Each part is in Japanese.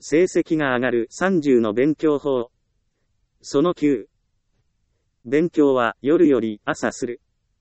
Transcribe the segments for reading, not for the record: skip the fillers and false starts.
成績が上がる30の勉強法。その9。勉強は夜より朝する。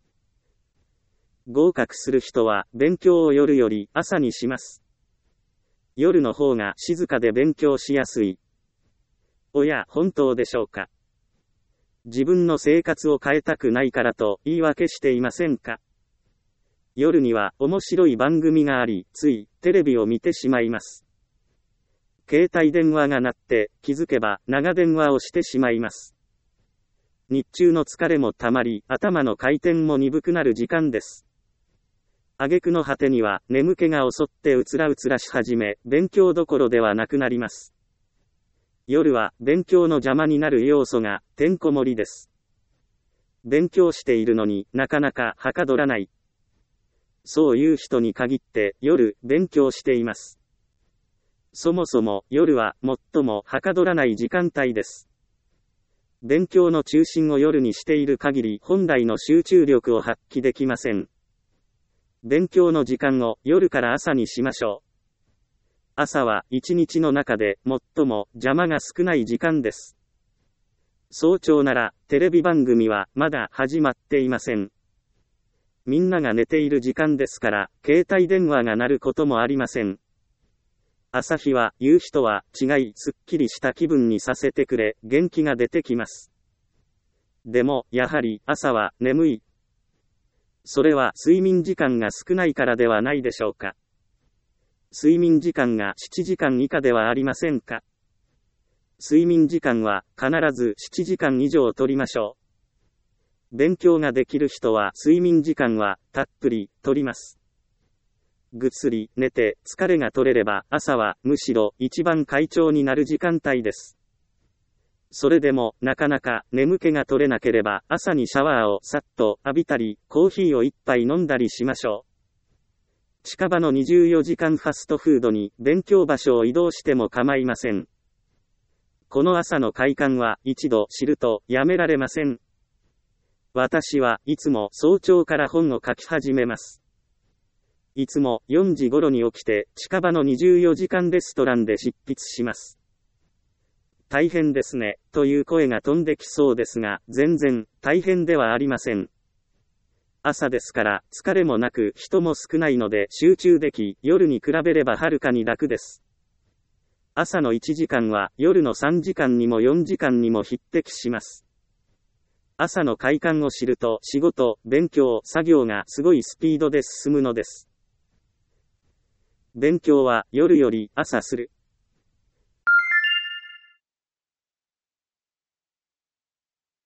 合格する人は勉強を夜より朝にします。夜の方が静かで勉強しやすい。おや、本当でしょうか。自分の生活を変えたくないからと言い訳していませんか。夜には面白い番組があり、ついテレビを見てしまいます。携帯電話が鳴って気づけば長電話をしてしまいます。日中の疲れもたまり、頭の回転も鈍くなる時間です。挙句の果てには眠気が襲ってうつらうつらし始め、勉強どころではなくなります。夜は勉強の邪魔になる要素がてんこ盛りです。勉強しているのになかなかはかどらない。そういう人に限って夜勉強しています。そもそも夜は最もはかどらない時間帯です。勉強の中心を夜にしている限り本来の集中力を発揮できません。勉強の時間を夜から朝にしましょう。朝は一日の中で最も邪魔が少ない時間です。早朝ならテレビ番組はまだ始まっていません。みんなが寝ている時間ですから携帯電話が鳴ることもありません。朝日は夕日とは違いすっきりした気分にさせてくれ元気が出てきます。でもやはり朝は眠い。それは睡眠時間が少ないからではないでしょうか。睡眠時間が7時間以下ではありませんか。睡眠時間は必ず7時間以上取りましょう。勉強ができる人は睡眠時間はたっぷり取ります。ぐっすり寝て疲れが取れれば朝はむしろ一番快調になる時間帯です。それでもなかなか眠気が取れなければ朝にシャワーをさっと浴びたりコーヒーを一杯飲んだりしましょう。近場の24時間ファストフードに勉強場所を移動しても構いません。この朝の快感は一度知るとやめられません。私はいつも早朝から本を書き始めます。いつも4時頃に起きて近場の24時間レストランで執筆します。大変ですね、という声が飛んできそうですが、全然大変ではありません。朝ですから疲れもなく人も少ないので集中でき、夜に比べればはるかに楽です。朝の1時間は夜の3時間にも4時間にも匹敵します。朝の快感を知ると仕事、勉強、作業がすごいスピードで進むのです。勉強は夜より朝する。